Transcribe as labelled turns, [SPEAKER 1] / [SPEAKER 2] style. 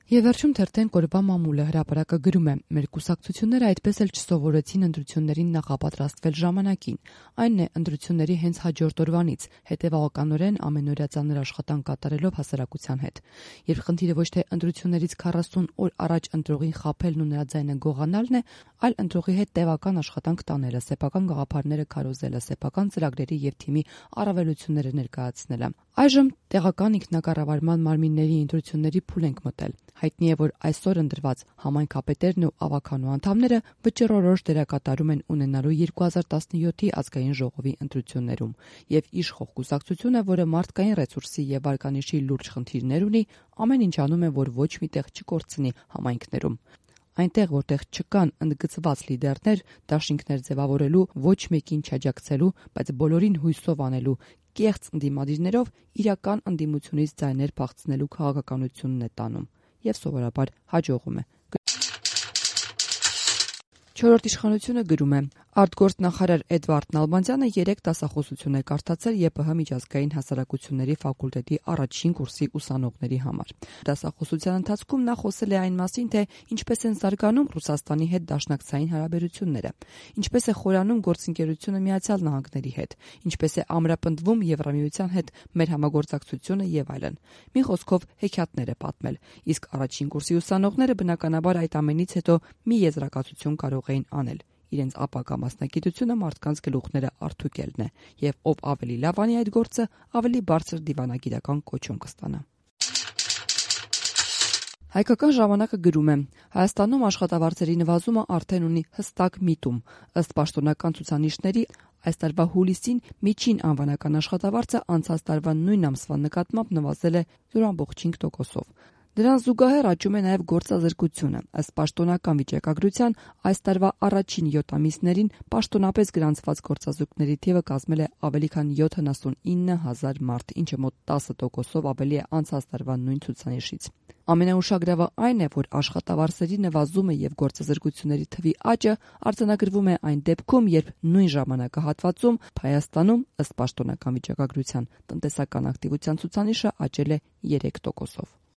[SPEAKER 1] Եվ վերջում թերթեն կորբա մամուլը հրապարակը գրում է. մեր կուսակցությունները այդպես էլ չսովորեցին ընտրություններին նախապատրաստվել ժամանակին, այն է ընտրությունների հենց հաջորդ օրվանից, հետևողականորեն ամենօրյա ծանր աշխատանք կատարելով հասարակության հետ։ Երբ խնդիրը ոչ թե ընտրություններից 40 օր առաջ ընտրողին խաբելն ու նրա ձայնը գողանալն է, այլ ընտրողի հետ տևական աշխատանք տանելը, սեփական գաղափարները քարոզելը, սեփական ծրագրերի եւ թիմի առավելությունները ներկայացնելը։ Այժմ տեղական ինքնակառավարման մարմինների ընտրությունների փուլ ենք մտել։ Հայտնի է, որ այսօր ընտրված համայնքապետերն ու ավականու անդամները վճռորոշ դերակատարում են ունենալու 2017-ի ազգային ժողովի ընտրություններում, եւ իշխող կուսակցությունը, որը մարդկային ռեսուրսի եւ վարկանիշի լուրջ խնդիրներ ունի, ամեն ինչ անում է, որ ոչ մի տեղ չկորցնի համայնքներում։ Այնտեղ, որտեղ չկան ընդգծված լիդերներ, դաշինքներ ձևավորելու, ոչ մեկին չաջակցելու, բայց բոլորին հույսով անելու, կեղծ ընդդիմադիրներով իրական ընդդիմությունից ձայներ փախցնելու քաղաքականությունն է տանում եւ սովորաբար հաջողում է։ Չորրորդ իշխանությունը գրում է. արտգործնախարար Էդվարդ Նալբանդյանը 3 դասախոսություն է կարդացել ԵՊՀ միջազգային հասարակությունների ֆակուլտետի առաջին կուրսի ուսանողների համար։ Դասախոսության ընթացքում նա խոսել է այն մասին, թե ինչպես են զարգանում Ռուսաստանի հետ դաշնակցային հարաբերությունները, ինչպես է խորանում գործընկերությունը Միացյալ Նահանգների հետ, ինչպես է ամրապնդվում Եվրամիության հետ մեր համագործակցությունը եւ այլն։ Մի խոսքով հեքիաթներ է պատմել, իսկ առաջին կուրսի ուսանողները բնականաբար այդ ամենից հետո մի եզրակացություն կարող էին անել։ Իրենց ապագա մասնագիտությունը մարդկանց գլուխները արդուկելն է, եւ ով ավելի լավ անի այդ գործը, ավելի բարձր դիվանագիտական կոչում կստանա։ Հայկական ժամանակը գրում է. Հայաստանում աշխատավարձերի նվազումը արդեն ունի հստակ միտում։ Ըստ պաշտոնական ցուցանիշների, այս տարվա հուլիսին միջին անվանական աշխատավարձը անցած տարվա նույն ամսվա նկատմամբ նվազել է 0.5%-ով։ Դրան զուգահեռ աճում է նաև գործազրկությունը։ Ըստ պաշտոնական վիճակագրության, այս տարվա առաջին 7 ամիսներին պաշտոնապես գրանցված գործազուրկների թիվը կազմել է ավելի քան 79,000 մարդ, ինչը մոտ 10%-ով ավելի է անցած տարվա նույն ցուցանիշից։ Ամենաուշագրավը այն է, որ աշխատավարձերի նվազումը եւ գործազրկությունների թվի աճը արձանագրվում է այն դեպքում, երբ նույն ժամանակահատվածում Հայաստանում, ըստ պաշտոնական վիճակագրության, տնտեսական ակտիվության ցուցանիշը աճել է 3%-ով։